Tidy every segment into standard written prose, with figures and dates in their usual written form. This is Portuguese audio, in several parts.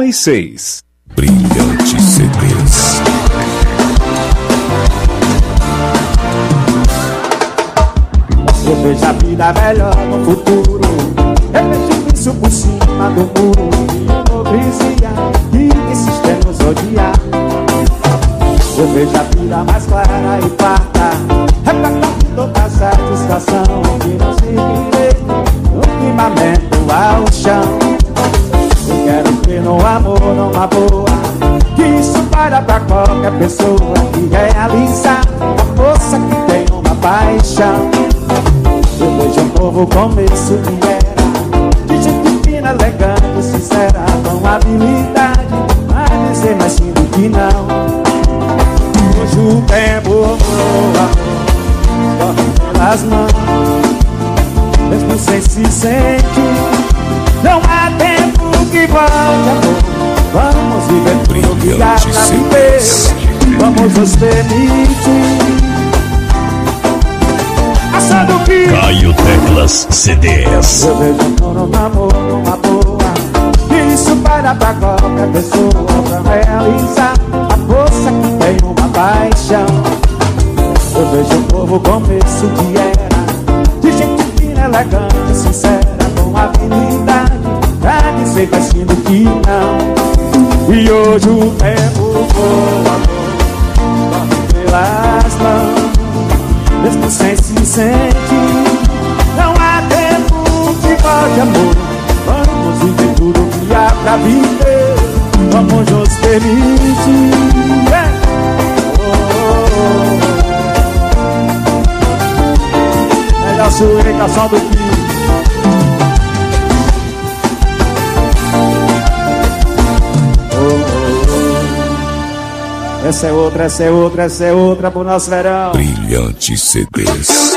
às 6. Brilhante CDs. Eu vejo a vida melhor no futuro. Eu vejo isso por cima do muro. Hipocrisia que insiste nos odiar. Eu vejo a vida mais clara e farta. Reparando toda a satisfação que não se direito no firmamento ao chão. Eu quero ver no amor, numa boa, que isso para pra qualquer pessoa que realiza a moça que tem uma paixão. Eu vejo um novo começo que era de gente fina, elegante, sincera, com habilidade a dizer mais sim do que não. Hoje o tempo, amor, corre pelas mãos, mesmo sem se sentir. Não há tempo que volte, amor. Vamos viver tudo que há pra viver. Vamos nos permitir. Assado que Caio Teclas CDs. eu vejo um amor, uma boa, que isso para pra qualquer pessoa pra realizar a força que tem uma paixão. Eu vejo um novo começo que era de gente fina, elegante, sincera, com habilidade pra dizer mais sim do que não. E hoje o tempo voa, amor, corre pelas mãos, mesmo sem se sentir. Não há tempo que volte, amor. Vamos viver tudo que há pra viver. Vamos nos permitir. Melhor suecação do que essa é outra, essa é outra, essa é outra pro nosso verão. Brilhante CDs.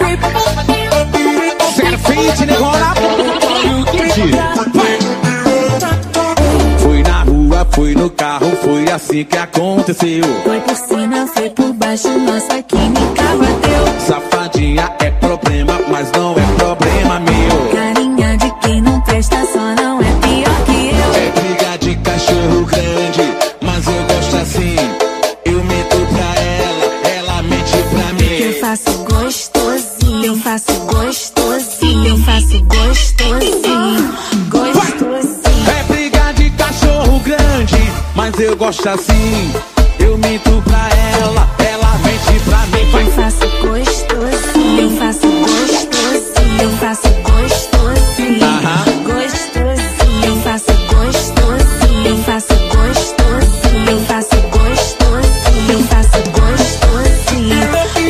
Foi na rua, foi no carro, foi assim que aconteceu. Foi por cima, foi por baixo, nossa química bateu. Safadinha é problema, mas não é problema meu. Carinha de quem não presta, só não é pior que eu. É briga de cachorro grande, mas eu gosto assim. Eu meto pra ela mente pra mim. Eu faço gostosinho, eu faço gostosinho, eu faço gostosinho, gostosinho. É briga de cachorro grande, mas eu gosto assim. Eu minto pra ela mente pra mim. Eu faço gostosinho, eu faço gostosinho, eu faço gostosinho, gostosinho. Eu faço gostosinho, eu faço gostosinho, eu faço gostosinho, eu faço gostosinho.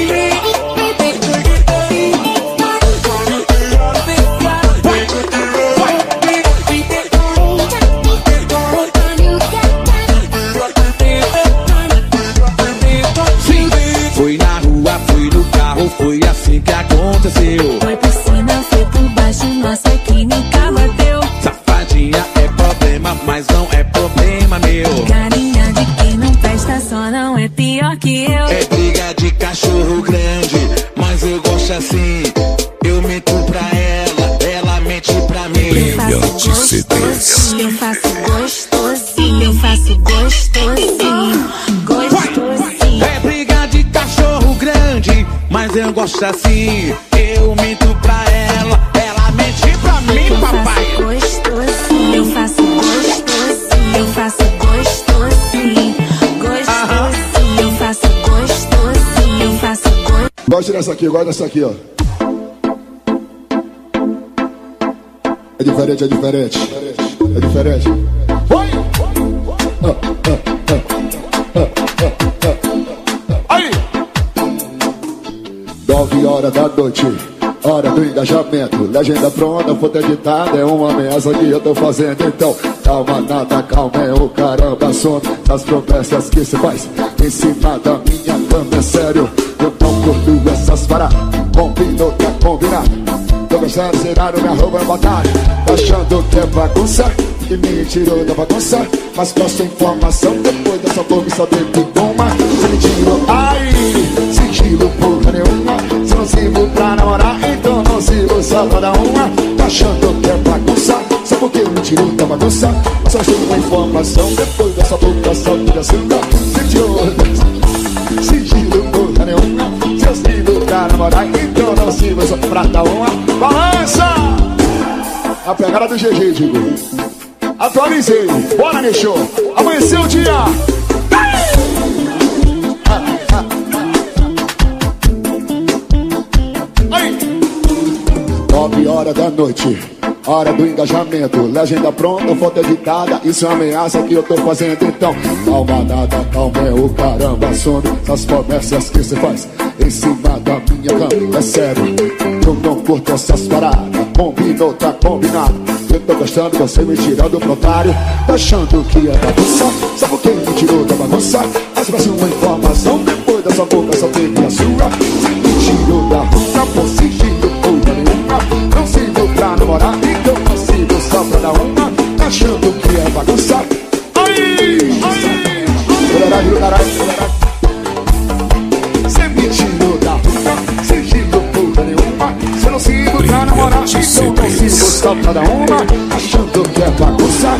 Foi na rua, foi no carro, foi assim que aconteceu. Foi por cima, foi por baixo, nossa química bateu. Safadinha é problema, mas não é problema meu. Carinha de quem não presta, só não é pior que eu. É briga de cachorro grande, mas eu gosto assim. Eu minto pra ela mente pra mim. Brilhante CDs. Eu faço gostosinho, eu faço gostosinho, gostosinho. É briga de cachorro grande, mas eu gosto assim. Eu minto pra ela mente pra mim, papai. Eu faço gostosinho, eu faço gostosinho, eu faço gostosinho, gostosinho. Eu faço gostosinho, eu faço gostosinho. Gosto dessa aqui, gosto dessa aqui, ó. É diferente, é diferente. É diferente. Oi! Aí! 9 horas da noite, hora do engajamento. Legenda pronta, foto editada, é uma ameaça que eu tô fazendo. Então, calma nada, calma é o caramba. Som das promessas que se faz em cima da minha cama, é sério. Eu não curto essas paradas, combinou, tá combinado. Tô gostando de zerar minha roupa é batalha. Tá achando que é bagunça e me tirou da bagunça. Mas posto informação depois dessa boca só teve uma. Sigilo, ai, sigilo porra nenhuma. Se não sirvo pra namorar, então não sirvo só pra dar uma. Tá achando que é bagunça, só sabe o que me tirou da bagunça? Só achei uma informação depois dessa boca salpicação. Sigilo porra nenhuma. Seus filhos pra namorar, então não sirva só pra dar uma balança. A pegada do GG, digo. Atualizei, bora Nexô. Amanheceu o dia. Aí. 9 horas da noite, hora do engajamento. Legenda pronta, foto editada. Isso é uma ameaça que eu tô fazendo. Então, calma nada, calma é o caramba. Some essas promessas que cê faz em cima da minha cama. É sério, eu não curto essas paradas. Combinou, tá combinado. Eu tô gostando, você me tirando do otário. Tá achando que é bagunça? Sabe quem me tirou da bagunça? Essa vai ser uma informação. Depois dessa boca só teve a sua. Se me tirou da rua, por sigilo porra nenhuma. Não sirvo pra namorar, então não sirvo só pra dar uma. Tá achando que é bagunça? Aí! Você me tirou da rua, sigilo porra nenhuma. Você não sirvo pra namorar, então não sirvo só pra dar uma. Achando que é bagunça.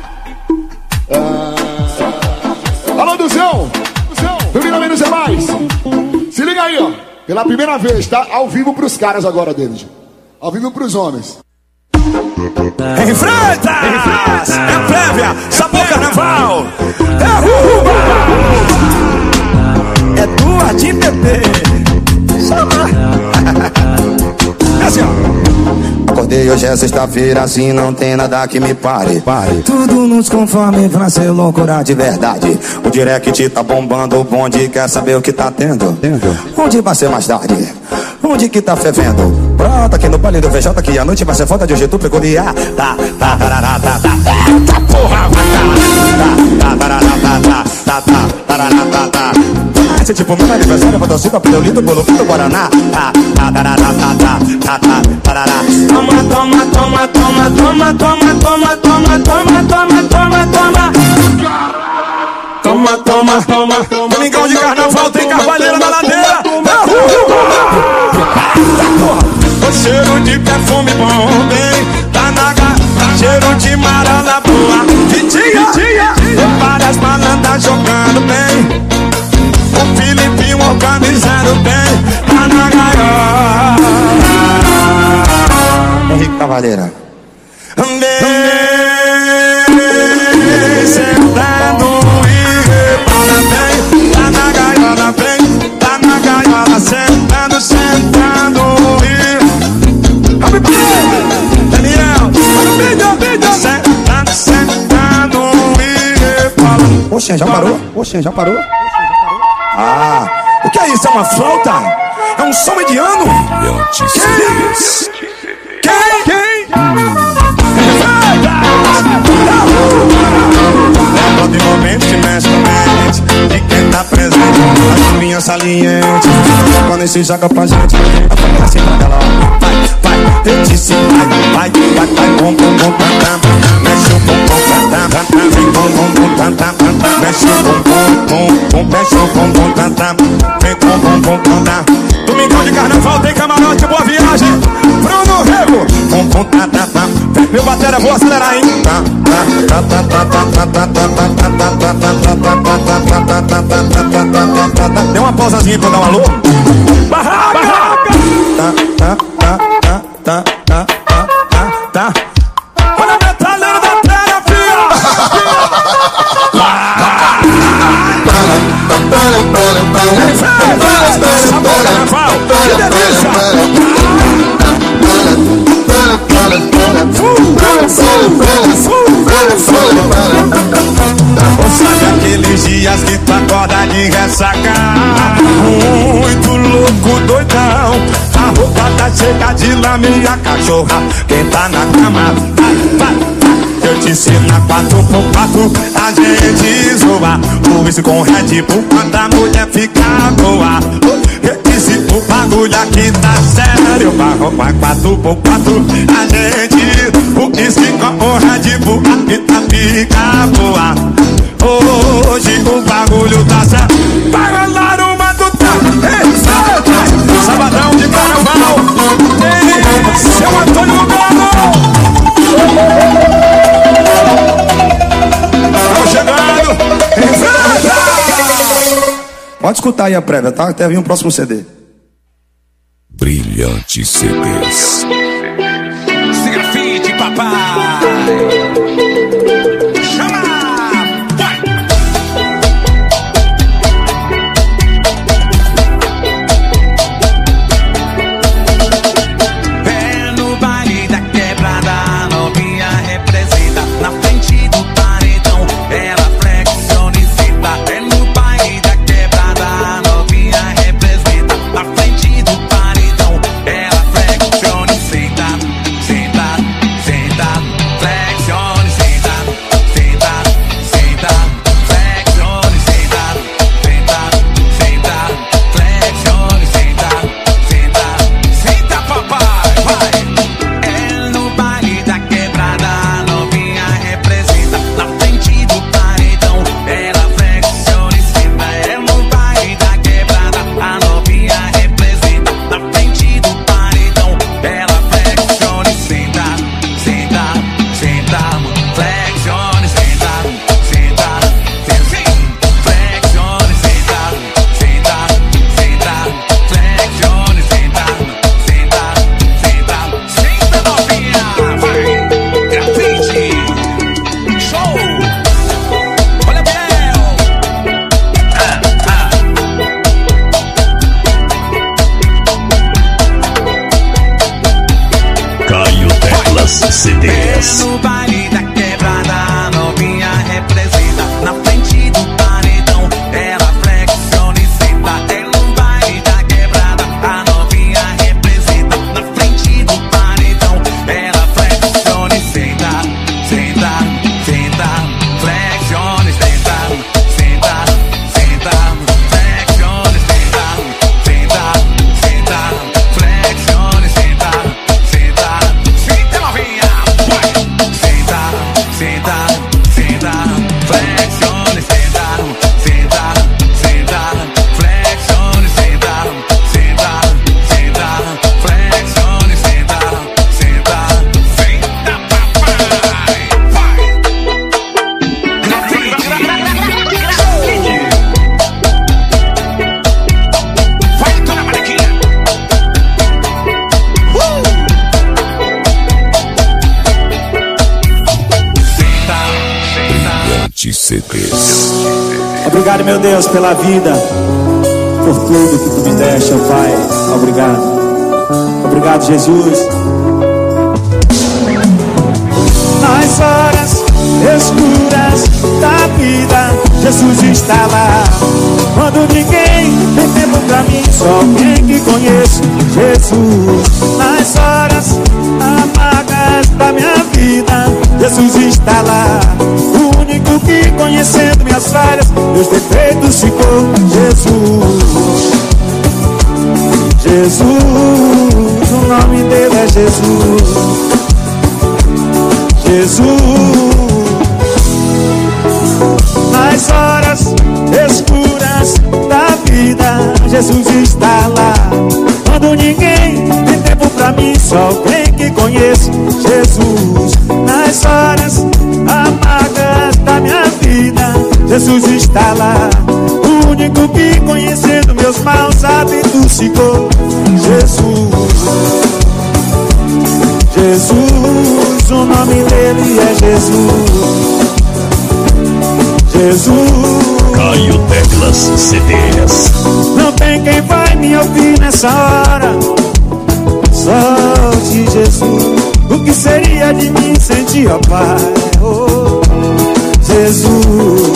Alô, Duzão! Família Menos é Mais! Se liga aí, ó. Pela primeira vez, tá? Ao vivo pros caras agora deles. Ao vivo pros homens. Enfrenta! É prévia! Sabor carnaval! É tua de bebê! Chama! É assim, ó. Acordei, hoje é sexta-feira, assim não tem nada que me pare. Tudo nos conforme pra ser loucura de verdade. O direct tá bombando, o bonde quer saber o que tá tendo. Onde vai ser mais tarde? Onde que tá fervendo? Brota aqui no baile do VJ que a noite vai ser foda de um jeito peculiar. Tá, porra, esse tipo meu aniversário, vou torcer pra lindo bolo do Guaraná. Toma, toma, toma, toma, toma, toma, toma, toma, toma, toma, toma, toma. Toma, toma, toma, toma. Domingão de carnaval tem carvalheira na ladeira. O cheiro de perfume bom, bem, tá na garra. Cheiro de marola boa, Vitinha. Várias malandras jogando bem. O Filipinho organizando bem, tá na gaiola. Henrique Cavaleira. Sentando e repara bem. Tá na gaiola bem, tá na gaiola. Sentando e Daniel, sentando e repara. Oxe, já parou? Ah, o que é isso? É uma flauta? É um som mediano? Quem? Lembra de momentos que mexe com a mente de quem tá presente, as linhas salientes. Quando se joga pra gente, a família assim pra ela, vai, eu disse vai, bom, tam, mexe o bom, tam, vem bom, tam, mexe o bom, mexe o bom, tam, vem bom, tam. Domingão de carnaval tem camarote, boa viagem. Bruno Rego, bom, tam, meu batera, vou acelerar, hein. Deu uma pausazinha pra dar um alô. Barraca! Tá. Olha a metralhando da terra, filha! Sabor carnaval, que delícia! Sabe aqueles dias que tu acorda de ressaca, muito louco, doidão. A roupa tá cheia de lama e a cachorra quem tá na cama, vai. Eu te ensino a 4x4, a gente zoa. O isso com Red Bull quando a mulher fica boa. Eu disse o bagulho aqui tá sério. Vai 4x4, a gente o isso com o Red Bull aqui tá fica boa. Hoje o bagulho tá sério. Vai rolar uma do sabadão de carnaval. Seu Antônio Galo. Pode escutar aí a prévia, tá? Até vir um próximo CD. Brilhante CDs. Grafite, papai. Chama! Vai! É no baile da quebrada, a novinha representa. Na frente do paredão, ela flexiona e senta. É no baile da quebrada, a novinha representa. Na frente do paredão, ela flexiona e senta. Senta, senta, flexiona e senta. Senta, senta, flexiona e senta. Senta, senta, flexiona e senta. Senta, senta, papai, vai. É no baile da quebrada, a novinha representa. Na frente do paredão, ela flexiona e senta. É no baile da quebrada, a novinha representa. Na frente do paredão, ela flexiona e senta. Senta, senta, flexiona e senta. Senta, senta, flexiona e senta. Senta, senta, flexiona e senta. Senta, senta, senta, novinha, vai. Grafite, show. Olha, Biel. Caio Teclas CDs. É no baile da quebrada, a novinha representa. Na frente do paredão, ela flexiona e senta. É no baile da quebrada, a novinha representa. Na frente do paredão, ela flexiona e senta. Senta, senta, flexiona e senta. Senta, senta, flexiona e senta. Senta, senta, flexiona e senta. Senta, senta, novinha, vai. Senta, senta, senta, flexiona e senta. Senta, senta, flexiona e senta. Senta, senta, flexiona e senta. Senta, senta, papai, vai. Grafite, vai, dona Mariquinha. Senta, senta. Brilhante CDs. Obrigado, meu Deus, pela vida, por tudo que tu me deste, ó Pai. Obrigado. Obrigado, Jesus. Nas horas escuras da vida, Jesus está lá. Quando ninguém tem tempo pra mim, só alguém que conheço Jesus. Nas horas amargas da minha vida, Jesus está lá. O único que, conhecendo minhas falhas, meus defeitos, ficou Jesus. Jesus, o nome dele é Jesus. Jesus. Nas horas escuras da vida, Jesus está lá. Quando ninguém tem tempo pra mim, só alguém que conheço Jesus. Nas horas amargas da minha vida, Jesus está lá. O único que, conhecendo meus maus hábitos, ficou Jesus. Jesus, o nome dele é Jesus. Jesus. Caio Teclas CDs. Não tem quem vai me ouvir nessa hora, só de Jesus. O que seria de mim sem ti, ó Pai? Oh, Jesus.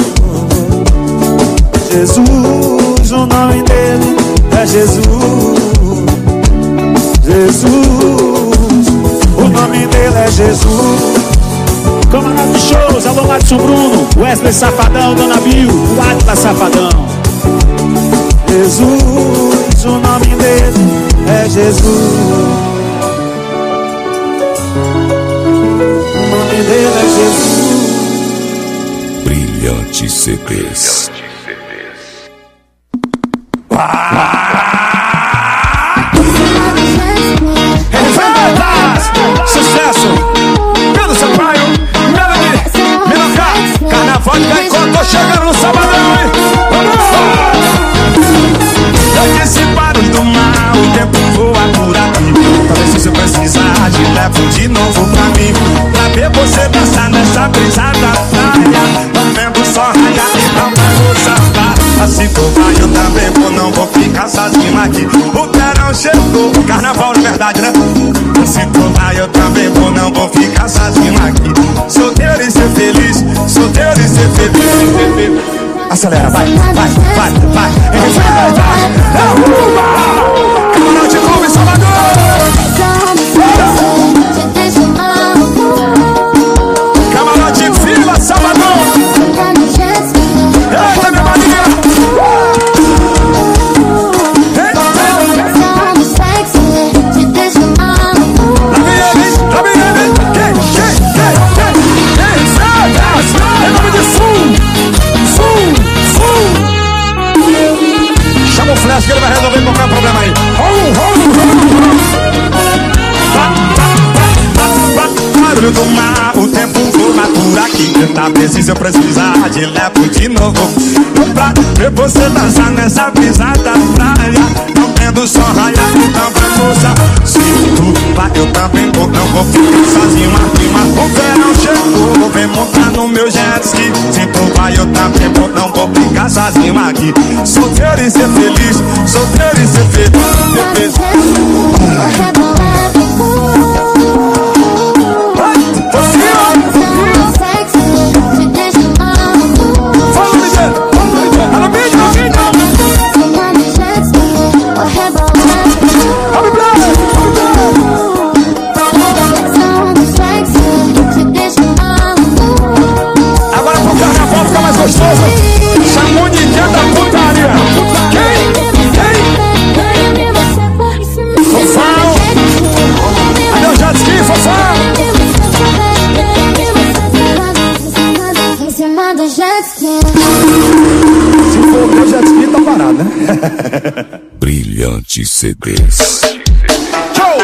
Jesus, o nome dele é Jesus. Jesus, o nome dele é Jesus. Comandante de shows, alô Madison Bruno, Wesley Safadão, Dona Bill, o Atlas Safadão. Jesus, o nome dele é Jesus. O nome dele é Jesus. Brilhante CDs. Sucesso! Pedro Sampaio, Melody, Minocá, Carnaval de Caicó, tô chegando no sabadão, hein? Vamos! Se tu vai eu também vou, não vou ficar sozinho aqui. O verão chegou, o carnaval de verdade, né? Se tu vai eu também vou, não vou ficar sozinho aqui. Solteiro e ser feliz, solteiro e ser feliz. Acelera, vai, vai, vai, vai. Camarote Clube Salvador. Camarote Vila Salvador. Eita, minha maninha. Lá vem ele. Quem? Sagas. É nome de Fum. Chama o Flash que ele vai resolver qualquer problema aí. Barulho do mar, o tempo voa por aqui. Tá preciso, eu precisar de levo de novo. Pra ver você dançar nessa brisa da praia. Não tendo só raiar, então vai força. Se tu vai, eu também vou, não vou ficar sozinho aqui. Mas o verão chegou, vem montar no meu jet ski. Se tu vai, eu também vou, não vou ficar sozinho aqui. Solteiro e ser feliz, solteiro e ser feliz. Chamou de dia da putaria. Quem? Fofão. Cadê o jet ski, Fofão? Se for o jet ski, tá parado, né? Brilhante CDs. Show!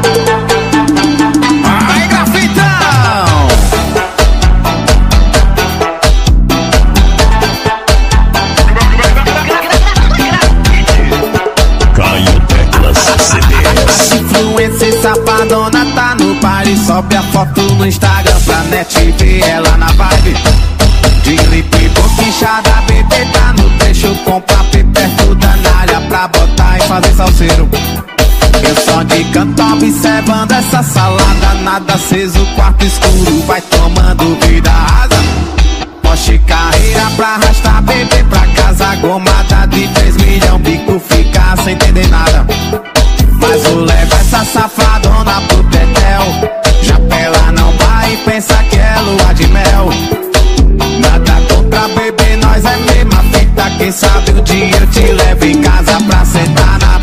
Aí, grafitão! Influencer safadona tá no baile. Sobe a foto no Instagram pra net ver ela na vibe. De gripe, boquichada, bebê tá no trecho. Compra perto da nalha pra botar e fazer salseiro. Eu só de canto observando essa salada. Nada aceso, quarto escuro, vai tomando vida asa. Porsche Carreira pra arrastar bebê pra casa. Gomada de 3 milhões, bico fica sem entender nada. Mas eu levo essa safadona pro tetel. Já pela não vai e pensa que é lua de mel. Nada contra bebê, nós é mesma fita. Quem sabe um dia eu te levo em casa pra sentar na...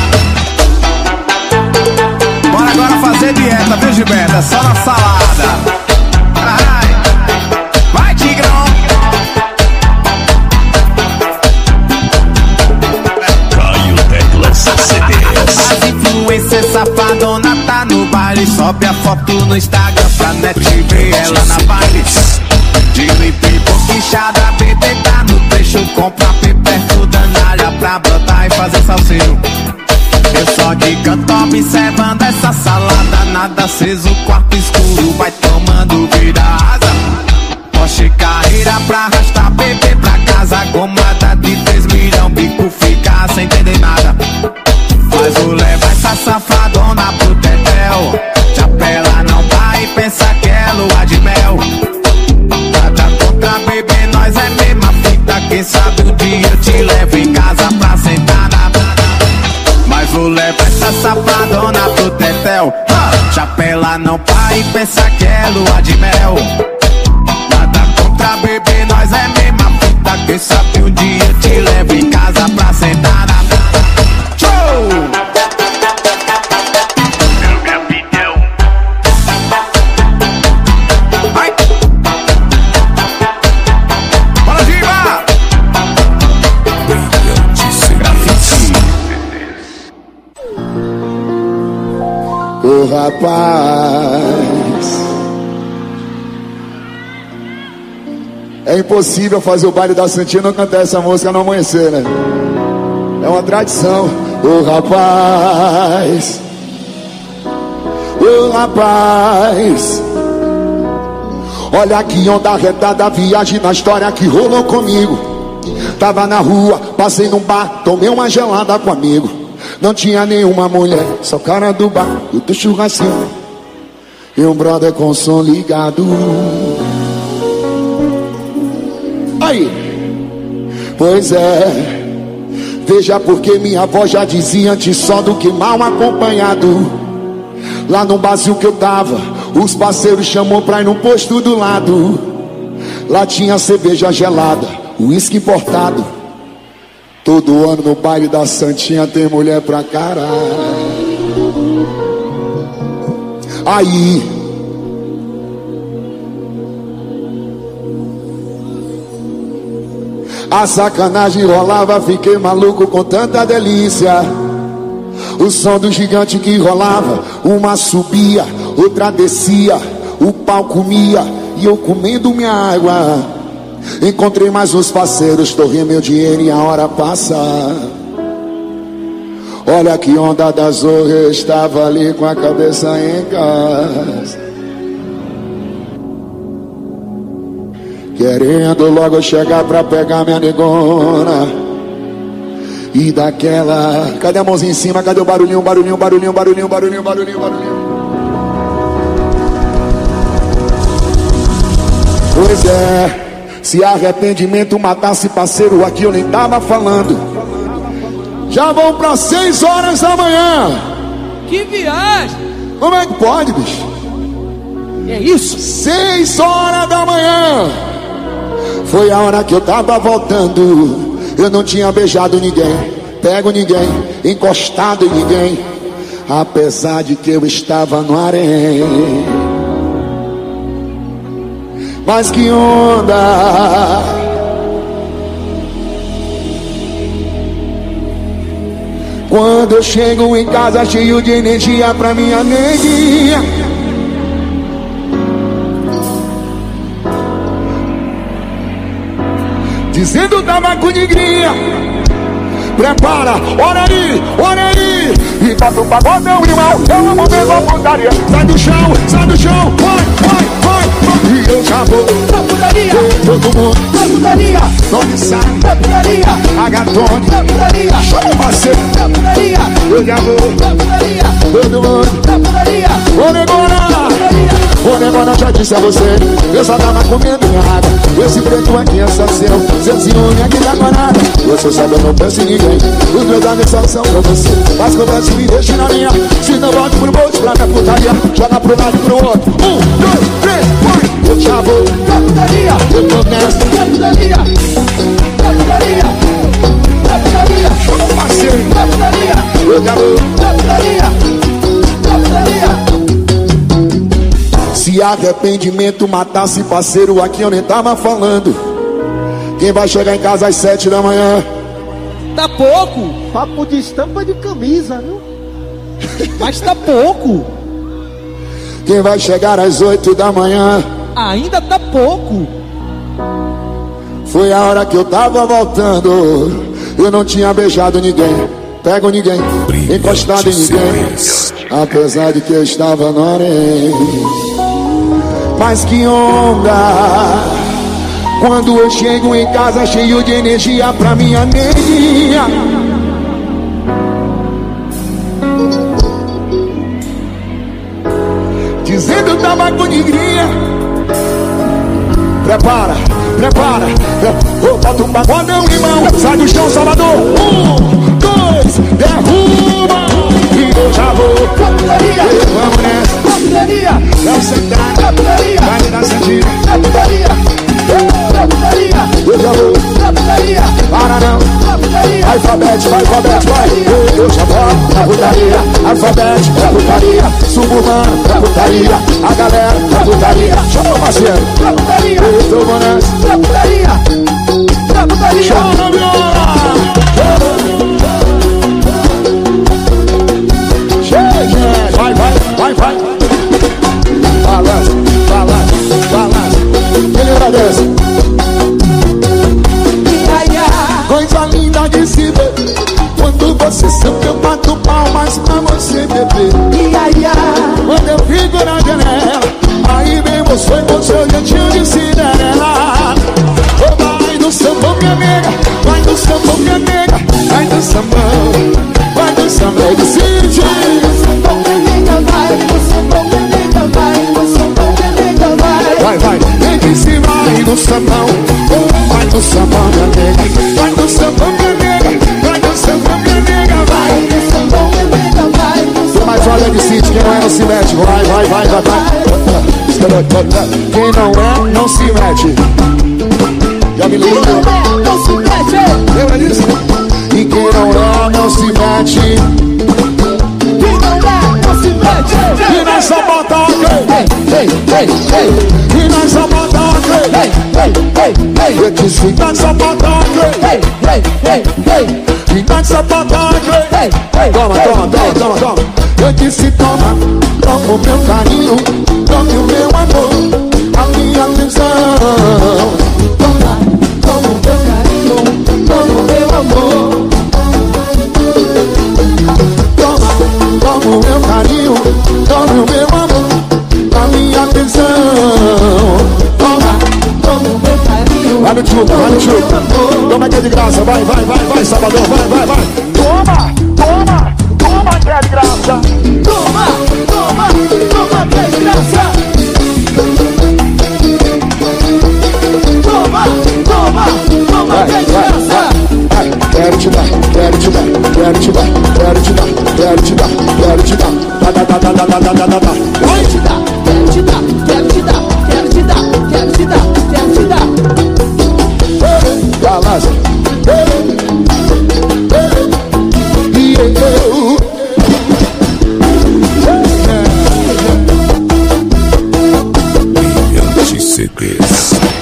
Bora agora fazer dieta, viu, Gilberto? Só na salada. Ai, vai, Tigrão. Caio Teclas CDs. As influências safadona tá no baile. Sobe a foto no Instagram pra net ver ela na baile. De lipe, boquichada, bebê tá no trecho. Compra perto da nalha pra brotar e fazer salseiro. Eu só de canto observando essa salada. Nada aceso, quarto escuro, vai tomando vida asa. Porsche Carreira pra arrastar bebê pra casa. Gomada de 3 milhões, bico fica sem entender nada. Mas eu levo essa safadona pro tetel. Já pela não vai e pensa que é lua de mel. Nada contra bebê, nós é mesma fita. Quem sabe um dia eu te levo em casa pra sentar na... Mas eu levo essa safadona pro tetel. Chapela não vai e pensa que é lua de mel. Nada contra bebê, nós é mesma fita. Quem sabe um dia eu te levo em casa pra sentar na... Show! Meu capitão. Vai! Bora, Giba! Brilhante CDs. Ô rapaz, é impossível fazer o baile da Santinha e não cantar essa música no amanhecer, né? É uma tradição. Ô rapaz, ô rapaz, olha que onda retada, viagem na história que rolou comigo. Tava na rua, passei num bar, tomei uma gelada com um amigo. Não tinha nenhuma mulher, só cara do bar e do churrasquinho. E um brother com o som ligado. Aí, pois é, veja porque minha avó já dizia antes só do que mal acompanhado. Lá no barzinho que eu tava, os parceiros chamou pra ir no posto do lado. Lá tinha cerveja gelada, uísque importado. Todo ano no baile da Santinha tem mulher pra caralho. Aí, a sacanagem rolava, fiquei maluco com tanta delícia. O som do gigante que rolava, uma subia, outra descia, o pau comia e eu comendo minha água. Encontrei mais uns parceiros, torrei meu dinheiro e a hora passa. Olha que onda da zorra, estava ali com a cabeça em casa, querendo logo chegar pra pegar minha negona. E daquela... Cadê a mãozinha em cima? Cadê o barulhinho, barulhinho, barulhinho, barulhinho, barulhinho, barulhinho, barulhinho? Pois é, se arrependimento matasse parceiro, aqui eu nem tava falando. Já vão pra 6 horas da manhã. Que viagem! Como é que pode, bicho? É isso? 6 horas da manhã. Foi a hora que eu tava voltando. Eu não tinha beijado ninguém, pego ninguém, encostado em ninguém, apesar de que eu estava no harém. Mas que onda! Quando eu chego em casa cheio de energia pra minha neguinha, dizendo tava com negrinha. Prepara, olha aí, e bota o pagodão, irmão. Eu amo mesmo a putaria. Sai do chão, vai, vai, vai, vai. E eu já vou pra putaria. Todo mundo pra putaria. Nome sai pra putaria. Agatone pra putaria. Chama o parceiro pra putaria. Eu já vou pra putaria. Todo mundo pra putaria. Ô negona, já disse a você, eu só tava comendo minha água. Esse preto aqui é só seu ciúme aqui tá com nada. Você sabe, eu não penso em ninguém. Os meus amigos só são pra você. Mas conversa e me deixa na minha. Se não volto pro bolso pra minha putaria, joga pro lado e pro outro. 1, 2, 3, vai. Eu já vou pra putaria. Eu tô nessa pra putaria. Pra putaria. Pra putaria. Chama o parceiro pra putaria. Eu já vou pra putaria. Pra putaria. Se arrependimento matasse parceiro, aqui eu nem tava falando. Quem vai chegar em casa às 7 da manhã? Tá pouco. Papo de estampa de camisa, viu? Mas tá pouco. Quem vai chegar às 8 da manhã? Ainda tá pouco. Foi a hora que eu tava voltando. Eu não tinha beijado ninguém, pego ninguém, encostado em ninguém, apesar de que eu estava no harém. Mas que onda! Quando eu chego em casa cheio de energia pra minha neguinha, dizendo eu tava com negrinha. Prepara, bota um pagodão, irmão. Sai do chão, Salvador. 1, 2, derruba. E eu já vou pra putaria. Vamos nessa pra putaria. Vamos sentar pra putaria. Vai me dar sentido pra putaria. Pra putaria. Eu já vou pra putaria. Para não pra putaria. Alfabete, vai. Eu já vou pra putaria. Alfabete, pra putaria. Suburbano, pra putaria. A galera, pra putaria. Chama o parceiro pra putaria. Eu tô nessa pra putaria. Pra putaria. Chama a viola. Vai. Balança. Ele agradece. Coisa linda de se ver. Quando você senta, eu bato palmas pra você beber. Quando eu fico na janela, aí vem você com seu jeitinho de Cinderela. Ô pai do samba, minha amiga, sambão, minha nega, vai no sambão, vai no sambão, vai no sítio. Vai, vai, vem de cima, vai no sambão, vai no sambão, minha nega, vai no sambão, minha nega, vai no sambão, minha nega, vai. Tem mais olha de sítio, quem não é não se mete, vai, vai, vai, vai, vai. Quem não é, não se mete. Já me lembro. Não se mete. Lembra disso? E quem não é, não se mete. Quem não é, não se mete. E nós só bota ok. E nós só bota ok. Eu disse, nós só bota ok. E nós só bota ok. Toma, toma, toma, toma, toma. Eu disse, toma, toma o meu carinho, toma o meu amor, a minha atenção. Toma, toma o meu carinho, toma o meu amor. Toma, toma o meu carinho, toma o meu amor, a minha atenção. Toma, toma o meu carinho. Vai no tchuco, vai no tchuco. Toma que é de graça, vai, vai, vai, vai, Salvador, vai, vai, vai. Toma, toma, toma que é de graça. Toma, toma, toma que é de graça. Toma, toma, toma que é de graça. Quero te dar, quero te dar, quero te dar, quero te dar, quero te dar, quero te dar. Quero te dar, quero te dar, quero te dar, quero te dar, quero te dar, quero te dar. Balança. E eu Brilhante CDs.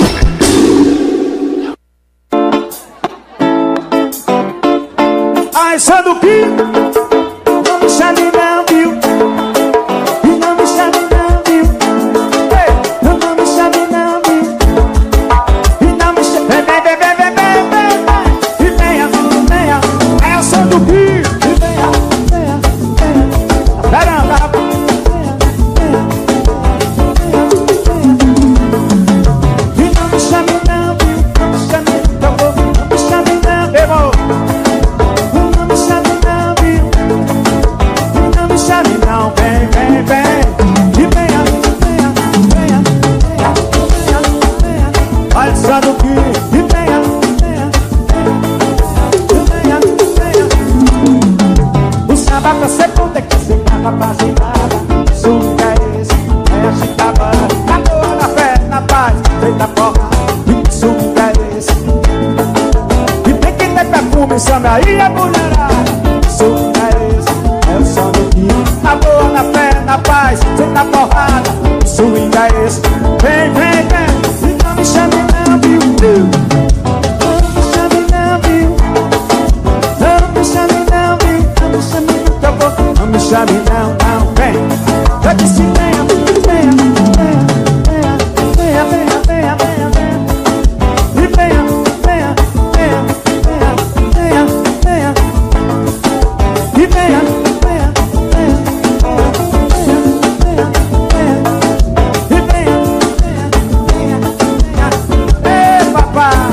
Ai, Sandro que não me chame não, viu? E não me chame não, viu? Ei, não me chame não, viu? E não me chame, vem, vem, vem, vem, vem, vem, vem. E venha, venha, é o Sandro que. E venha, venha, venha. Caramba, venha, venha, venha, venha. E não me chame não, viu? Não me chame, não me chame não, meu amor. Não me chame não, viu? Não me chame não, vem, vem, vem. E venha, venha, venha, venha, venha, venha. Olha só do que. E venha, venha, venha, venha, venha. O samba pra ser bom tem que ser capacitada. Swing é esse, é agitada. Na boa, na fé, na paz, feita porra. E swing é esse. E tem que ter perfume, samba aí a mulherada. Swing é esse, é o som do que. Na boa, na fé, na paz, feita porrada. Swing é esse, vem, vem, vem. E não me chame não, viu? Não me chame não, viu? Não me chame não, viu? Não me chame não, que eu vou. Não me chame não, não, vem. Eu disse venha, venha, venha, venha, venha, venha, venha, venha, venha. E venha, venha, venha, venha, venha, venha. E venha, venha, venha, venha, venha, venha. E venha, venha, venha, venha. Ei, papai.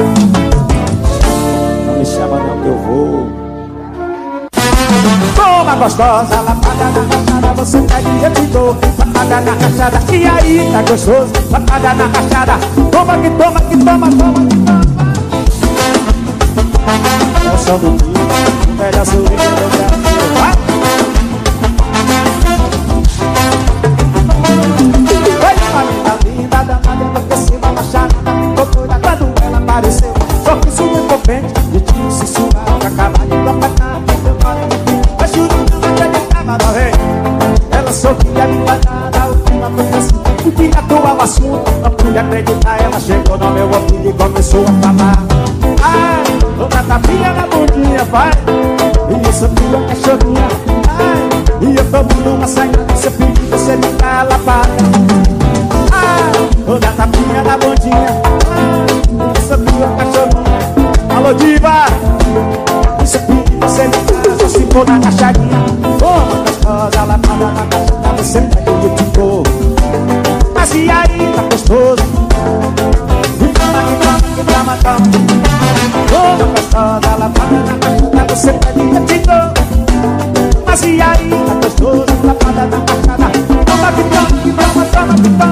Não me chama não que eu vou. Toma gostosa, lapada na rachada, você pede e repitou. Lapada na rachada, e aí, tá gostoso? Lapada na rachada, toma que toma, que toma, toma, que toma. É o som do fio, pega a sorriso, vai. Oi, família linda, danada, enlouquecida, baixada, ficou doida quando ela apareceu. Sorriso muito potente, de tio sensual, com a cavalo de tocar, demora de fim. Mas juro que não acreditava, não vem. Ela sorria me banada, o clima foi assim. O que atual o assunto, não pude acreditar. Ela chegou no meu ouvido e começou a falar. Ai, toda tapinha na bundinha, vai. E essa filha é cachorrinha. Ai, e eu tô dando uma saída desse filho, você me cala, para. Ai, toda tapinha na bundinha. Ai, e essa filha é cachorrinha. Alô, diva. Esse filho, você me cala, se for na cachadinha. Toma gostosa, lapada na cachada, você pega o tipo. Mas e aí, tá gostoso? E toma, que toma, que toma, toma. Toma gostosa. você pede que eu te dou. Mas e aí, tá gostoso, tapada na machada. Toma pitão, que toma pitão.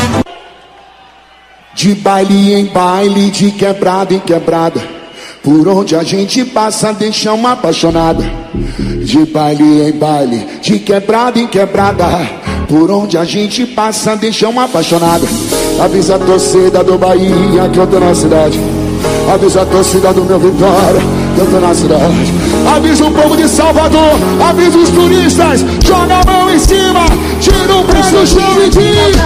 De baile em baile, de quebrada em quebrada, por onde a gente passa deixa uma apaixonada. De baile em baile, de quebrada em quebrada, por onde a gente passa deixa uma apaixonada. Avisa a torcida do Bahia que eu tô na cidade. Avisa a torcida do meu Vitória que eu tô na cidade. Avisa o povo de Salvador, avisa os turistas. Joga a mão em cima, tira o pé do chão e diz: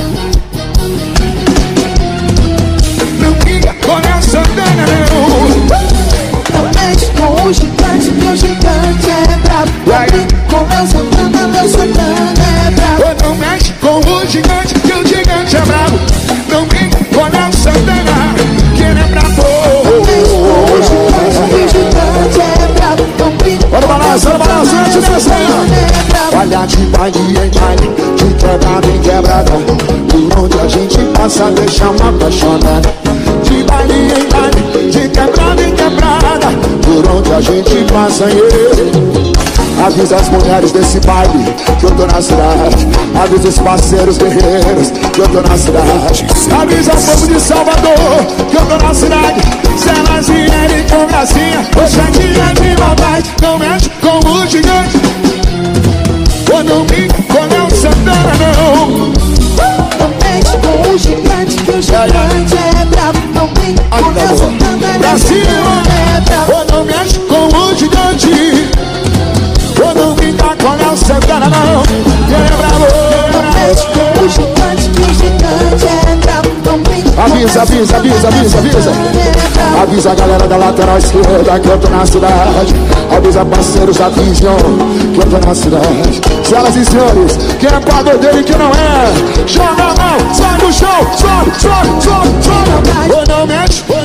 não fica com essa Santana não. Não mexe com o gigante, meu gigante é brabo. Com meu Santana é brabo. Não mexe com o gigante, que o gigante é brabo. Não brinca com a Santana, que ele é brabo. Não mexe com o gigante, meu gigante é brabo. Olha o balanço, antes dessa. Olha de baile em baile, de quebrada em quebrada, por onde a gente passa deixa uma apaixonada. De baile em baile, de quebrada em quebrada, por onde a gente passa e avisa as mulheres desse baile que eu tô na cidade. Avisa os parceiros guerreiros que eu tô na cidade. Avisa o povo de Salvador que eu tô na cidade. Zelazinha e com gracinha, hoje é dia de maldade. Não mexe com o gigante, ou não brinca com o Santana não. Não mexe com o gigante, que o gigante é brabo. Não brinca com o Santana, pra cima, ou não mexe com o gigante, ou não brinca com o Santana não. Que ele é bravo. Não mexe com o gigante, que o gigante é brabo. Não brinca com o Avisa. Avisa a galera da lateral esquerda que eu tô na cidade. Avisa parceiros da Vision que eu tô na cidade. Senhoras e senhores, quem é pagodeiro e quem não é, joga a mão, sai do chão, sobe. Ou não mexe, ou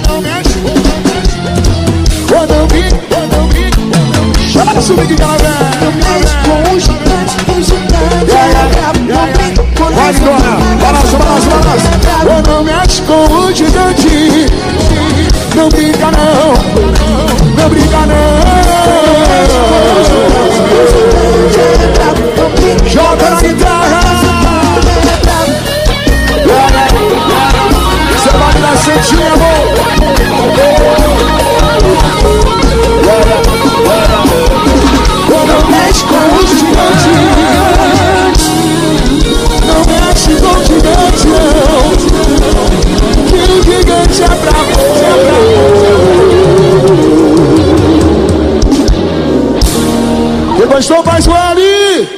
não brinca. Chama a subir que ela vem. Não mexe com o gigante, que o gigante é brabo. Não brinca com o Vai, dona, balança. Ou não mexe com o gigante. Não brinca não. Joga na guitarra. Você vai me dar sentir, amor. Não mexe com o gigante. Não mexe com o gigante, não. Que o gigante é bravo. Quem gostou faz o ali.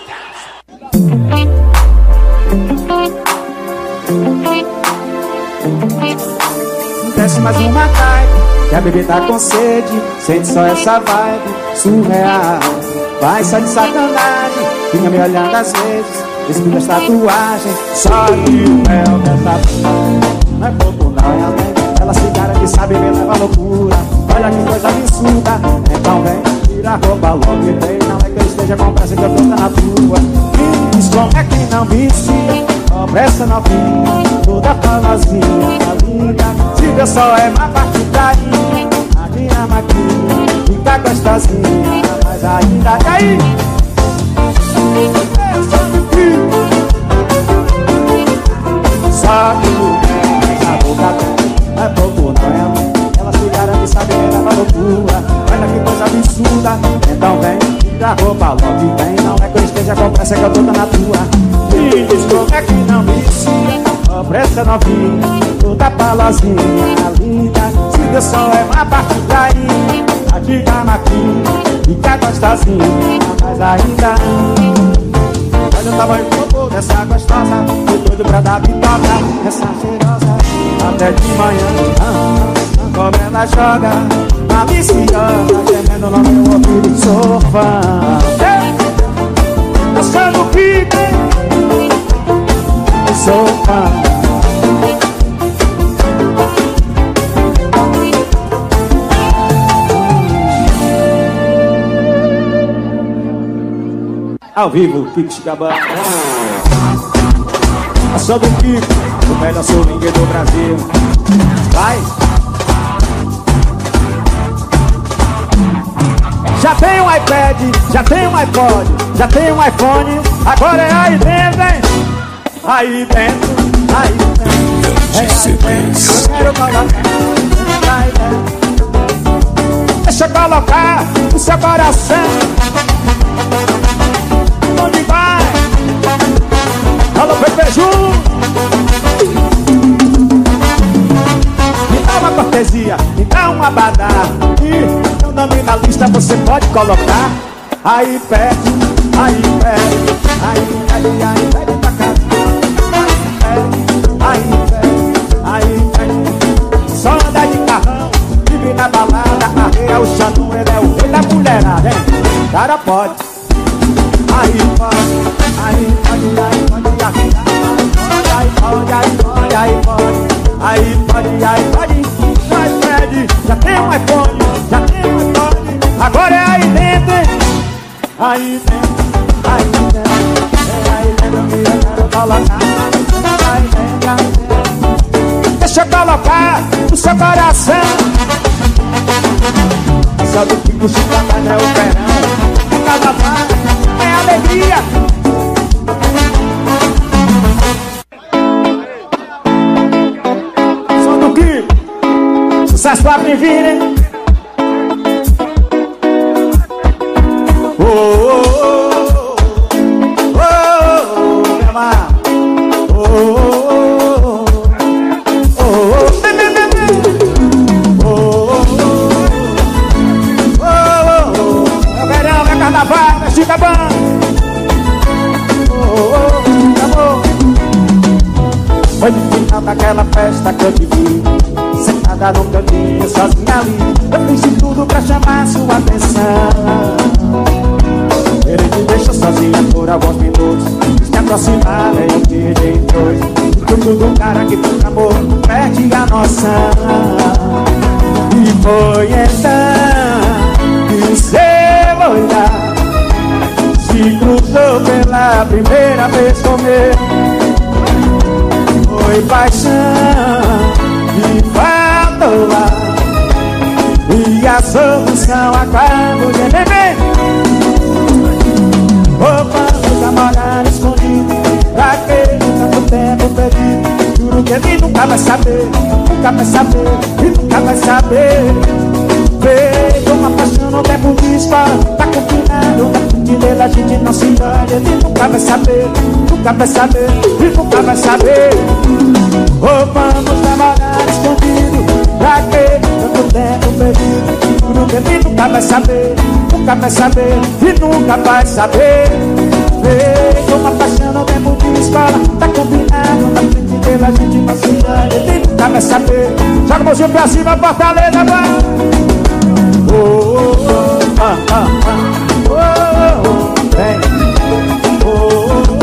Desce mais uma tarde, que a bebê tá com sede. Sente só essa vibe surreal. Vai só de sacanagem, fica me olhando às vezes. Descuida as tatuagens, só que o mel dessa bunda não é pouco não, é além. Ela se garante, sabe, me leva à loucura. Olha que coisa absurda, então vem, tira a roupa logo e vem. Não é que eu esteja com pressa, que eu tô na tua. Me diz como é que não vicia, ó pressa novinha, toda falazinha, linda. Se Deus só é uma parte daí, a minha maquinha fica gostosinha, mas ainda e aí? Só que o essa boca não é pouco não, ela se garante, sabe, me leva à loucura. Olha que coisa absurda, então vem, tira a roupa logo e vem. Não é que eu esteja com pressa, que eu tô na tua. Me diz como é que não me ensina, ó pressa novinha, toda palozinha, linda. Se Deus só é uma parte daí, a diga maquinha fica gostosinha, mas ainda. Olha o tamanho do corpo dessa gostosa, tô doido pra dar bitoca, essa cheirosa. Até de manhã, comendo a joga, maliciosa, gemendo no meu ouvido, sou fã. Achando pique, sou fã. Ao vivo, Kiko Chicabana. A só do Kiko, o melhor swing do Brasil. Vai! tem um iPad, já tem um iPod, já tem um iPhone. Agora é aí dentro, hein? Aí dentro, aí dentro. Eu quero colocar aí dentro. Deixa eu colocar no seu coração. Onde vai? Alô, Pepe Ju. Me dá uma cortesia, me dá um abadá. E meu nome na lista você pode colocar. Aí perto, aí perto, aí pra cá. Aí perto, só anda de carrão, vive na balada, arreia o chão, ele é o rei da mulherada, hein? Cara pode. Aí pode, aí pode, aí pode, aí pode, aí pode, aí pode, aí pode, aí pede, já tem um iPhone, já tem um iPhone, agora é aí dentro, aí dentro, aí dentro, aí dentro, eu quero colocar, aí dentro, deixa eu colocar no seu coração, sabe que o Chicago é o verão, o carnaval é alegria. Só do que sucesso pra me vir, hein? Oh, oh, oh, oh, oh, meu amor. Oh, oh, oh, oh, oh, é verão, é carnaval, é Chicabã. Foi no final daquela festa que eu te vi, sentada no cantinho, sozinha ali. Eu fiz de tudo pra chamar sua atenção. Ele te deixou sozinha por alguns minutos, se aproximar, eu pedi em dois. Tudo do cara que por amor perde a noção. E foi então que o seu olhar se cruzou pela primeira vez comigo. Foi paixão que faltou lá, e a solução acabou de beber. Vamos namorar escondido, pra que tanto tempo perdido. Juro que ele nunca vai saber, nunca vai saber, e nunca vai saber. Veio uma paixão no tempo de escola, tá combinado, na frente dele a gente não se olha. Ele nunca vai saber, nunca vai saber, e nunca vai saber. Oh, vamos namorar escondido, pra que tanto tempo perdido. Juro que ele nunca vai saber, nunca vai saber, e nunca vai saber. Veio uma paixão no tempo de escola, tá combinado, na frente dele a gente não se olha. Ele nunca vai saber. Joga o mãozinho pra cima, Fortaleza, vai! Oh, oh, oh, ah, ah, ah. Oh, oh, oh, vem. Oh, oh,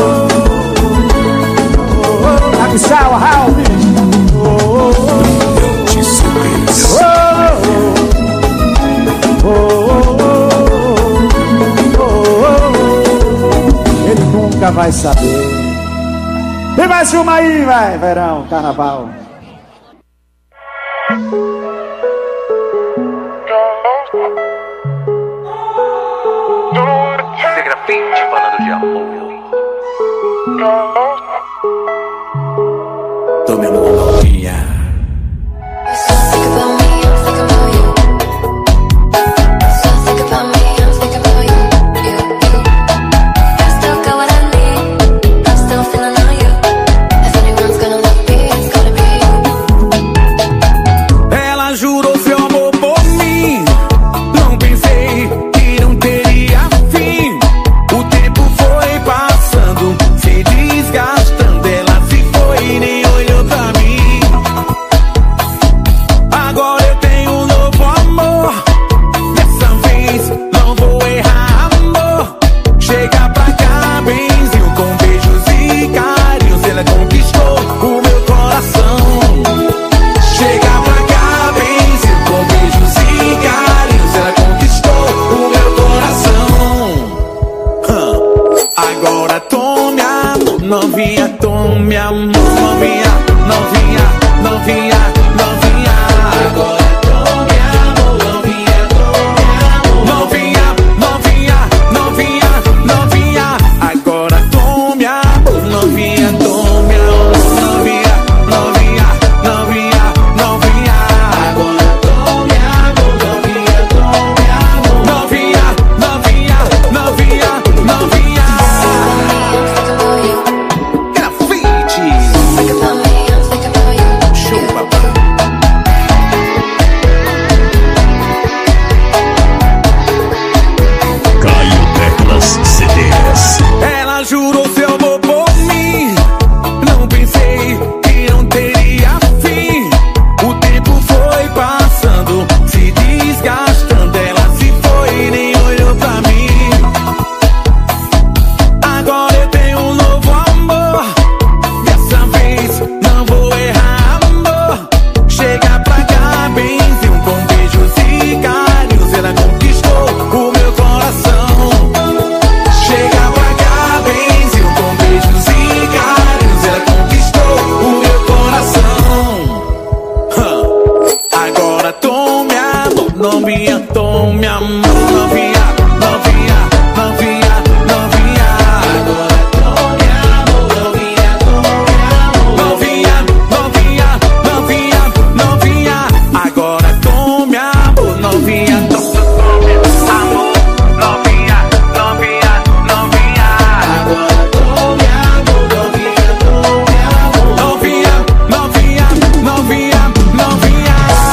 oh, oh, oh. Abissal, Raul, bicho. Oh, oh, oh, oh, oh. Ele nunca vai saber. Tem mais uma aí, vai, verão, carnaval. Esse grafite falando de amor. Tome a mão novinha. Ela jurou seu amor por mim. Não pensei que não teria fim. O tempo foi passando sem desgastar. novinha, tome a mão, novinha, novinha, novinha, novinha. Agora tome amor, novinha, tome amor. Novinha, novinha, novinha, novinha. Agora tome amor, novinha, tome amor, novinha, novinha, novinha. Agora tome amor, novinha, tome amor. Novinha, novinha, novinha, novinha.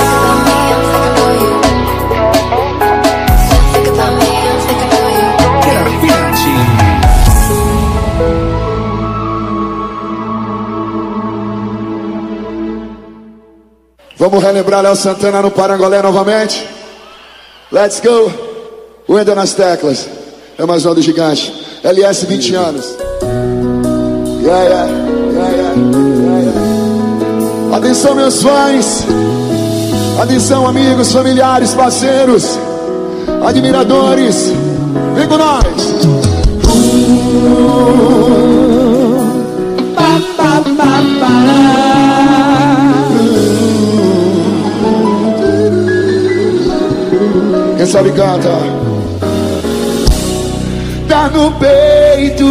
Vamos relembrar Léo Santana no Parangolé novamente? Let's go! O Ender nas teclas. É mais um do gigante. LS 20 anos. Yeah, yeah, yeah, yeah, yeah, yeah. Atenção, meus fãs. Atenção, amigos, familiares, parceiros, admiradores. Vem com nós. Quem sabe canta. Tá no peito.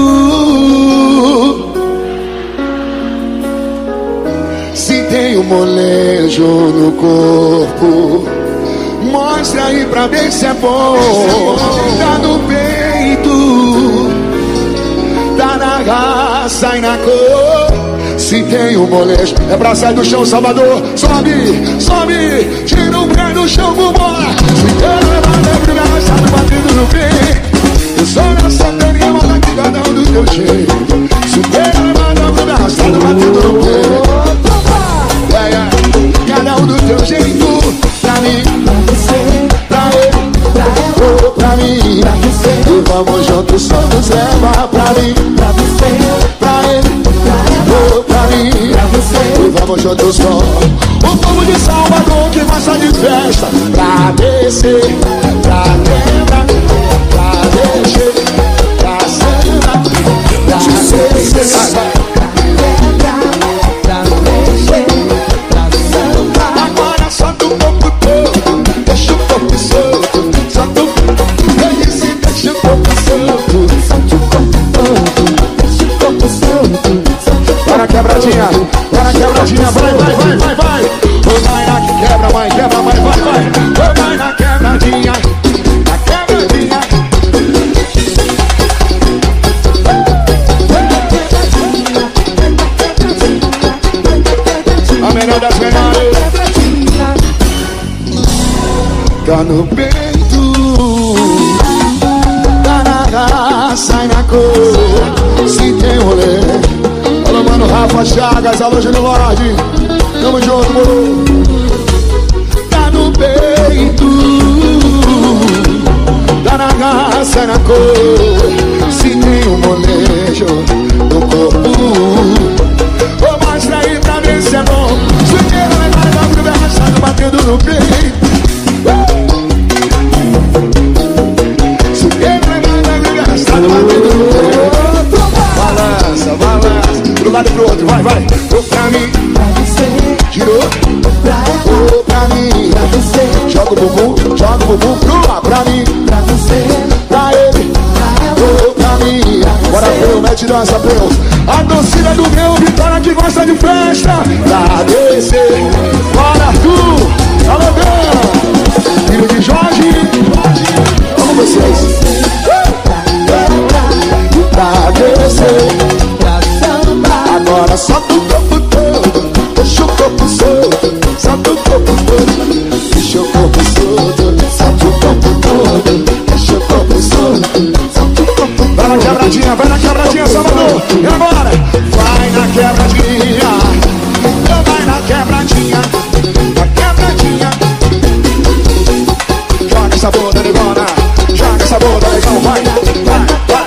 Se tem um molejo no corpo, mostra aí pra ver se é bom. Tá no peito, tá na raça e na cor. Se tem um molejo, é pra sair do chão, Salvador. Sobe, sobe, tira o pé do chão, vambora. Se quer levar leve, abraçado, batendo no peito. Eu sou na Santana, mas aqui cada um do teu jeito. Se quer levar leve, abraçado, batendo no peito. Cada um do teu jeito. Pra mim, pra você, pra ele, pra mim, pra você. E vamos juntos, só nos leva. Pra mim, pra você, pra ele, pra mim, pra você. E vamos juntos, só. O povo de Salvador que gosta de festa. Pra descer, pra quebrar, pra descer, pra samba, pra descer. Quebradinha, vai na quebradinha, vai, vai, vai, vai, vai. Vai na quebra, vai, quebra, vai, vai, vai. Vai na quebradinha, na quebradinha. A melhor das melhores. Tá no peito, tá na raça e na cor. Se tem rolê. Alô, mano, Rafa Chagas, alô, Júnior Lorde. Tamo junto, moro. Tá no peito, tá na raça e na cor. Se tem um molejo no corpo, vou mostrar aí pra ver se é bom. Se queira levar logo do meu arrastado, batendo no peito. Se queira levar logo do meu arrastado, batendo no peito. Balança, balança. Do lado pro outro, vai, vai. Ou pra mim, pra você. Girou, ou pra mim, pra você. Joga o bumbum pro lá. Pra mim, pra você. Pra ele, ou pra mim. Bora, Peu, mete dança, Peu. A torcida do meu Vitória que gosta de festa. Pra descer, bora, Arthur. Alô, Peu. Filho de Jorge. Vamos vocês. Pra descer. Agora solta o corpo todo, deixa o corpo solto, solta o corpo todo, deixa o corpo solto, solta o corpo todo, deixa o corpo solto, solta o corpo todo. Vai na quebradinha, Salvador, e agora? Vai na quebradinha, vai na quebradinha, na quebradinha. Joga essa bunda, negona, joga essa bunda, negão, vai, vai, vai, vai.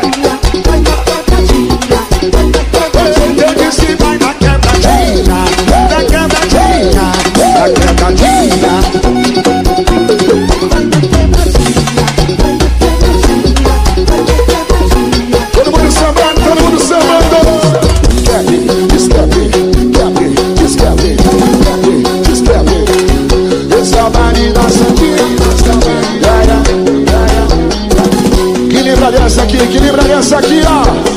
Todo mundo sambando, todo mundo sambando. Esse é o baile da Santinha. aqui, equilibra essa aqui, ó.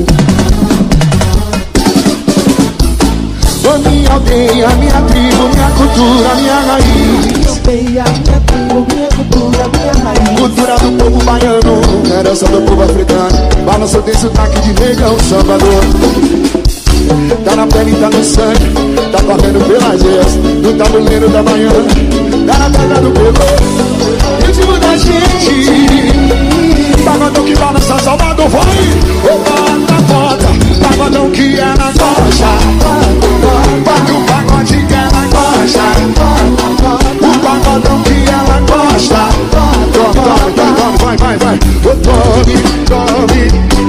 Minha aldeia, minha tribo, minha cultura, minha raiz. Aldeia, minha tribo, minha cultura, minha raiz. Cultura do povo baiano, herança do povo africano. Balança tem sotaque de negão, Salvador. Tá na pele, tá no sangue, tá correndo pelas veias, no tabuleiro da manhã, tá na pedra do pelo, ritmo da gente. Pagodão que balança Salvador, vai! Bota, pagodão que ela gosta. Bota o pagode que ela gosta. O pagodão que ela gosta. Tome, vai. Tome.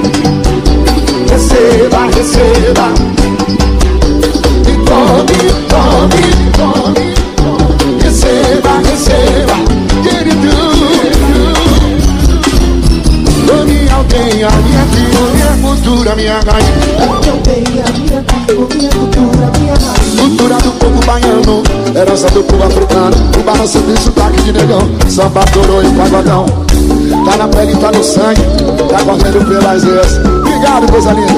Receba. E tome. Receba. Minha aldeia, minha tribo, minha cultura, minha raiz. Minha aldeia, minha tribo, minha cultura, minha raiz. Cultura do povo baiano, herança do povo africano. O balanço tem sotaque de negão, samba, coroa e pagodão. Tá na pele, tá no sangue, tá correndo pelas veias. Obrigado, coisa linda.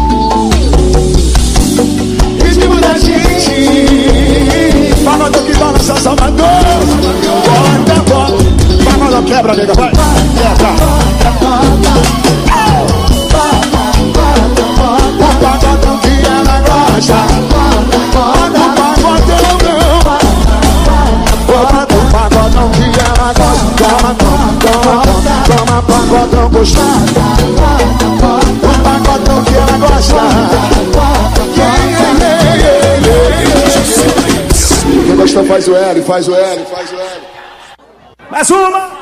Ritmo da gente, pagodão que balança Salvador. Bota. Pagodão quebra, nega, vai. Quebra. O pagodão que ela gosta. O pagodão não. O pagodão que ela gosta. Toma pagodão gostoso. O pagodão que ela gosta. Quem gosta faz o L. Mais uma!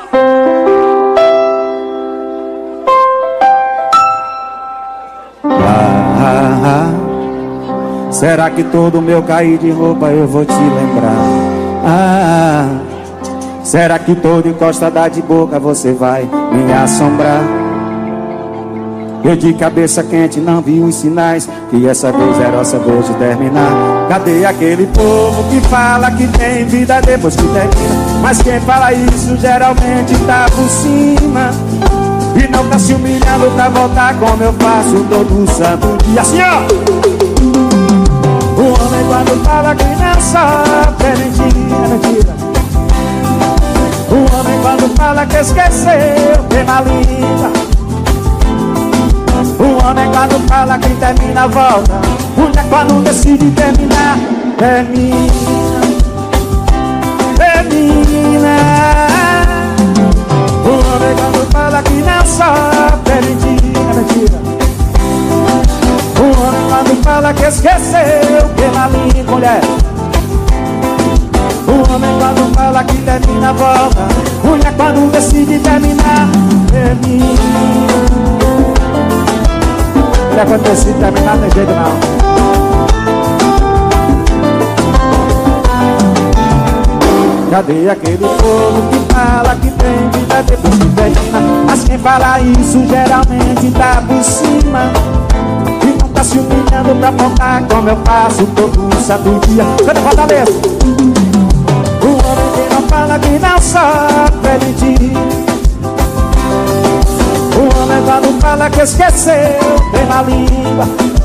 Será que todo meu cair de roupa eu vou te lembrar? Será que toda encostada de boca você vai me assombrar? Eu de cabeça quente não vi os sinais que essa vez era saber de terminar. Cadê aquele povo que fala que tem vida depois que termina? Mas quem fala isso geralmente tá por cima e não tá se humilhando pra voltar como eu faço todo santo dia. Assim, ó! O homem quando fala que não sofre é mentira. O homem quando fala que esqueceu tem uma língua. O homem quando fala que termina volta. Mulher quando decide terminar termina. O homem quando fala que não sofre é mentira. O homem quando fala que esqueceu pela língua, mulher. O homem quando fala que termina volta. Mulher quando decide terminar termina. Mulher quando decide terminar não tem jeito não. Cadê aquele povo que fala que tem vida depois que termina? Mas quem fala isso geralmente tá por cima e não tá se humilhando pra contar como eu faço todo santo dia. Cadê Fortaleza? O homem que não fala que não sofre é mentira. O homem quando fala que esqueceu tem na língua.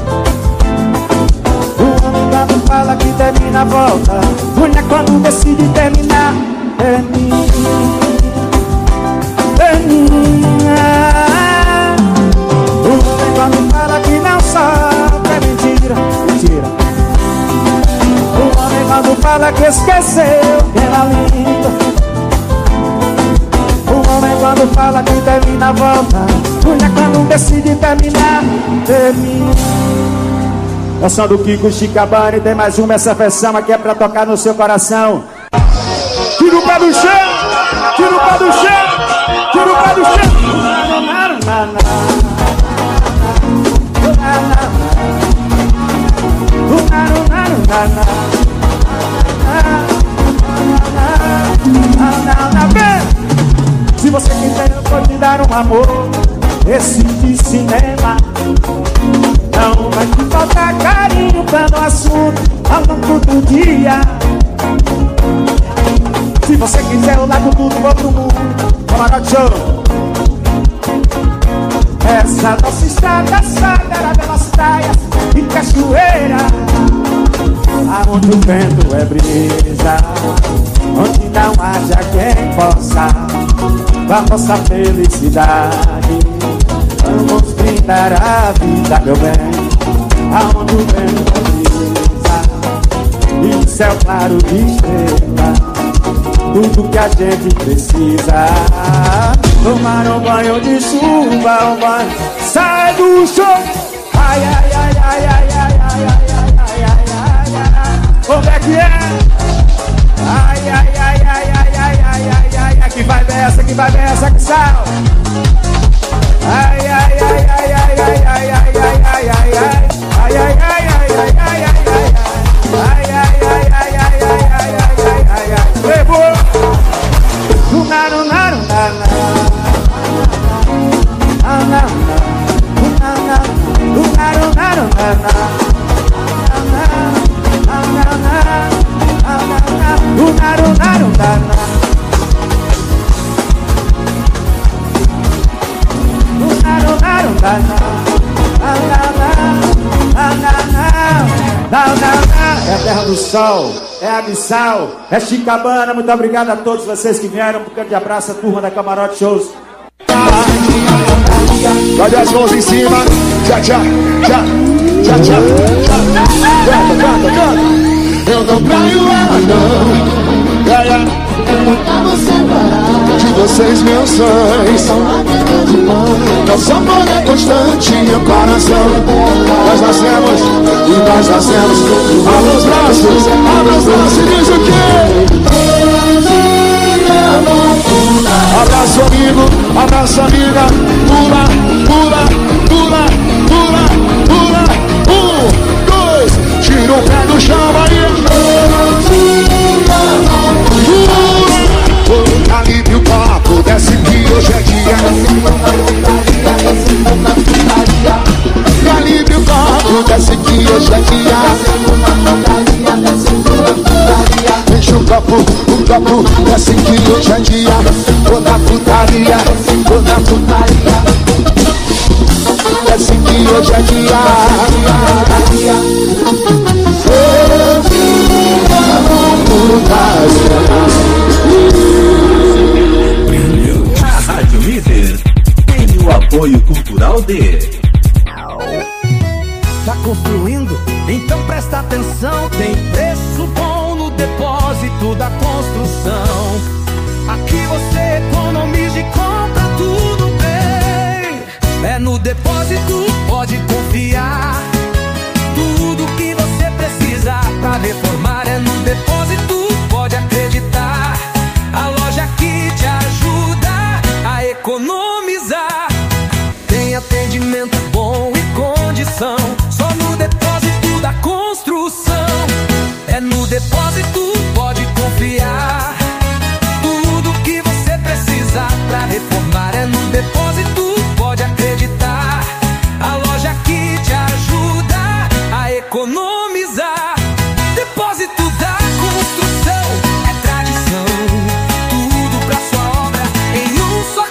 O homem quando fala que termina volta. Mulher quando decide terminar termina. O homem quando fala que não sofre é mentira. O homem quando fala que esqueceu pela língua. O homem quando fala que termina volta. Mulher quando decide terminar termina. É o som do Kiko Chicabani, tem mais uma, essa versão aqui é pra tocar no seu coração. Tira o pé do chão, tira o pé do chão, tira o pé do chão. Se você quiser eu vou te dar um amor, esse de cinema. Não vai te faltar carinho quando o assunto ao longo do dia. Se você quiser eu largo tudo pro outro mundo. Vamos lá, show. A nossa estrada era belas praias e cachoeira, aonde o vento é brisa, onde não haja quem possa a nossa felicidade. Vamos brindar a vida, meu bem, aonde o vento é brisa e o céu claro de estrela, tudo que a gente precisa. Tomar um banho de chuva, um banho, sai do chão. Ai, ai, ai, ai, ai, ai, ai, ai, ai, ai, ai, ai. Como é que é? Ai, ai, ai, ai, ai, ai, ai, ai, ai, ai. Que vai dessa, que sal. Ai, ai, ai, ai, ai, ai, ai, ai, ai, ai, ai, ai, ai, ai, ai, ai, ai, ai, ai, ai, É a terra do sol, é a Missal, é Chicabana. Muito obrigado a todos vocês que vieram. Um grande abraço à turma da Camarote Shows. Cadê as mãos em cima? Tchá, tchá, tchá, tchá, tchá, tchá. Canta, canta, canta. Eu não traio ela não. De vocês meus sonhos, nosso amor é constante e o coração. Nós nascemos e nós nascemos. Abra os braços e diz o quê? Abraço amigo, abraço amiga. Pula, pula, pula, pula, pula. 1, 2, tira o pé do chão aí. Alívio o copo, desce que hoje é dia. Alívio o copo, desce que hoje é dia. Enche o copo, desce que hoje é dia. Vou na putaria, vou na putaria. Desce que hoje é dia. A Rádio Líder tem o apoio cultural de... Tá construindo? Então presta atenção. Tem preço bom no depósito da construção. Aqui você economiza e compra tudo bem. É no depósito, pode confiar. Tudo que você precisa pra reformar é no depósito, pode acreditar. A loja que te ajuda a economizar. Tem atendimento bom e condição. Só no depósito da construção. É no depósito, pode confiar. Tudo que você precisa pra reformar é no depósito, pode acreditar. A loja que te ajuda a economizar. Depósito da construção é tradição. Tudo pra sua obra em um só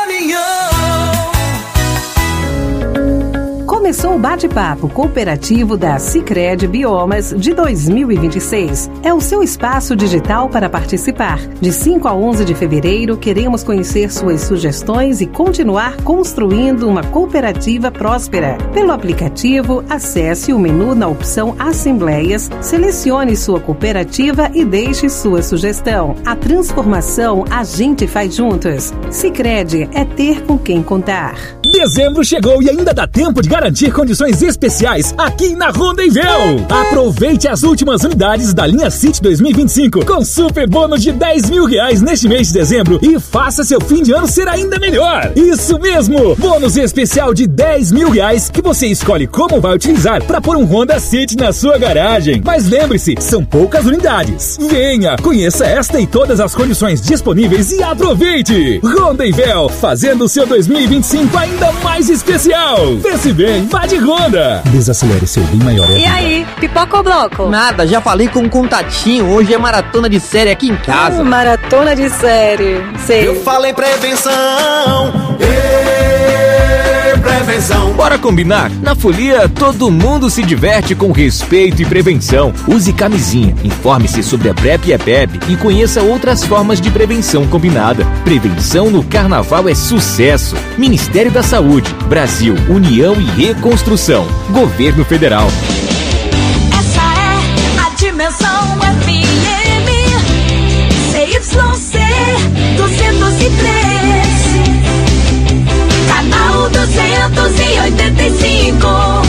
caminhão. Começou o bate-papo cooperativo da Sicredi Biomas de 2026. É o seu espaço digital para participar. De 5 a 11 de fevereiro, queremos conhecer suas sugestões e continuar construindo uma cooperativa próspera. Pelo aplicativo, acesse o menu na opção Assembleias, selecione sua cooperativa e deixe sua sugestão. A transformação a gente faz juntos. Sicredi é ter com quem contar. Dezembro chegou e ainda dá tempo de garantir condições especiais aqui na Rondavel. Aproveite as últimas unidades da linha City 2025 com super bônus de R$10.000 neste mês de dezembro e faça seu fim de ano ser ainda melhor. Isso mesmo! Bônus especial de R$10.000 que você escolhe como vai utilizar para pôr um Honda City na sua garagem. Mas lembre-se, são poucas unidades. Venha, conheça esta e todas as condições disponíveis e aproveite! Rondavel, fazendo o seu 2025 ainda mais especial. Pense bem, vá de Honda. Desacelere seu bem maior. E aí, pipoca ou bloco? Nada, já falei com um contatinho. Hoje é maratona de série aqui em casa. Maratona de série. Sei. Eu falei prevenção. prevenção. Bora combinar? Na Folia, todo mundo se diverte com respeito e prevenção. Use camisinha, informe-se sobre a PrEP e EPEP e conheça outras formas de prevenção combinada. Prevenção no Carnaval é sucesso. Ministério da Saúde, Brasil, União e Reconstrução. Governo Federal. Essa é a Dimensão FM CYC 203, canal 285,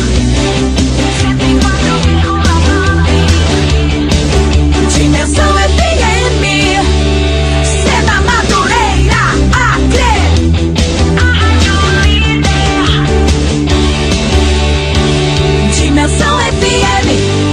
104,9. Dimensão FM, Sena Madureira, Acre, a Rádio Líder. Dimensão FM.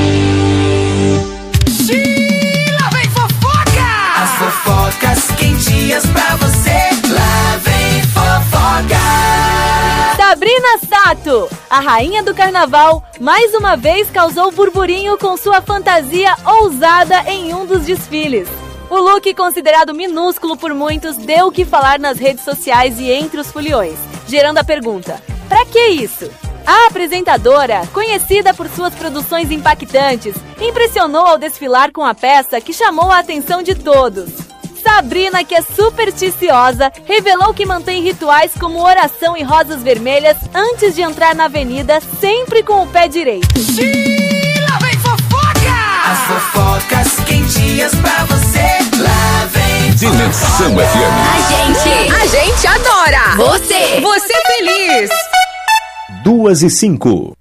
Lá vem fofoca! As fofocas quentinhas pra você. Lá vem fofoca! Sabrina Sato, a rainha do carnaval, mais uma vez causou burburinho com sua fantasia ousada em um dos desfiles. O look, considerado minúsculo por muitos, deu o que falar nas redes sociais e entre os foliões, gerando a pergunta: pra que isso? A apresentadora, conhecida por suas produções impactantes, impressionou ao desfilar com a peça que chamou a atenção de todos. Sabrina, que é supersticiosa, revelou que mantém rituais como oração em rosas vermelhas antes de entrar na avenida, sempre com o pé direito. Lá vem fofoca! As fofocas quentinhas pra você. Lá vem Dimensão FM. A gente adora! Você feliz! 2:05.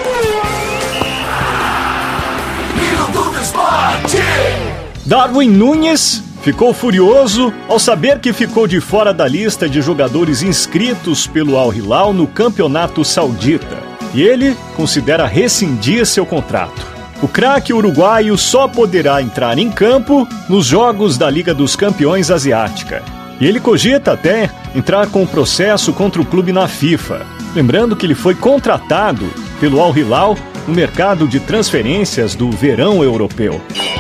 Darwin Núñez ficou furioso ao saber que ficou de fora da lista de jogadores inscritos pelo Al Hilal no campeonato saudita. E ele considera rescindir seu contrato. O craque uruguaio só poderá entrar em campo nos jogos da Liga dos Campeões Asiática. E ele cogita até entrar com um processo contra o clube na FIFA. Lembrando que ele foi contratado pelo Al Hilal no mercado de transferências do verão europeu.